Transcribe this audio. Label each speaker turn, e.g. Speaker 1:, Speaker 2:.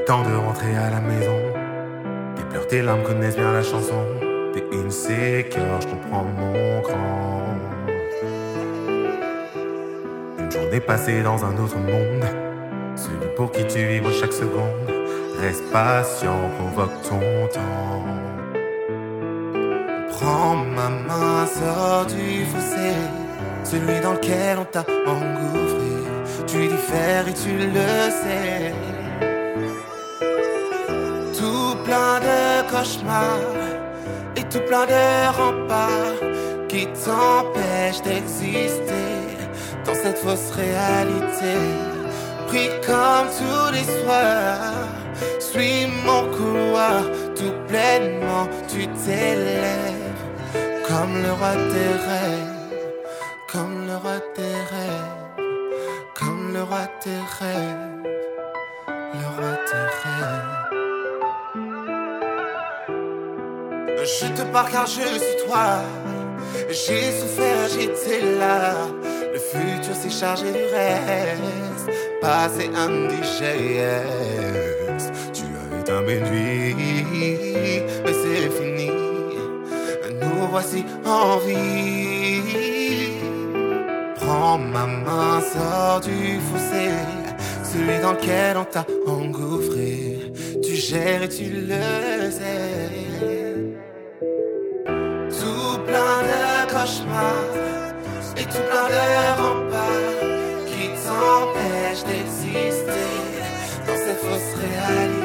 Speaker 1: temps de rentrer à la maison. Tes pleurs, tes larmes connaissent bien la chanson. T'es insécure, je comprends mon grand. Une journée passée dans un autre monde, celui pour qui tu vivres chaque seconde. Reste patient, convoque ton temps. Prends ma main, sors du fossé, celui dans lequel on t'a engouffré. Tu diffères et tu le sais. Tout plein de cauchemars et tout plein de remparts qui t'empêchent d'exister dans cette fausse réalité. Pris comme tous les soirs, suis mon couloir, tout pleinement tu t'élèves comme le roi des rêves, comme le roi des rêves, comme le roi des rêves, le roi des rêves. Je te parle car je suis toi. J'ai souffert, j'étais là. Le futur s'est chargé du reste. Passé indigeste. Tu as éteint mes nuits, mais c'est fini. Nous voici en vie. Prends ma main, sors du fossé, celui dans lequel on t'a engouffré. Tu gères et tu le sais. Tout plein de cauchemars et tout plein de remparts qui t'empêchent d'exister dans cette fausse réalité.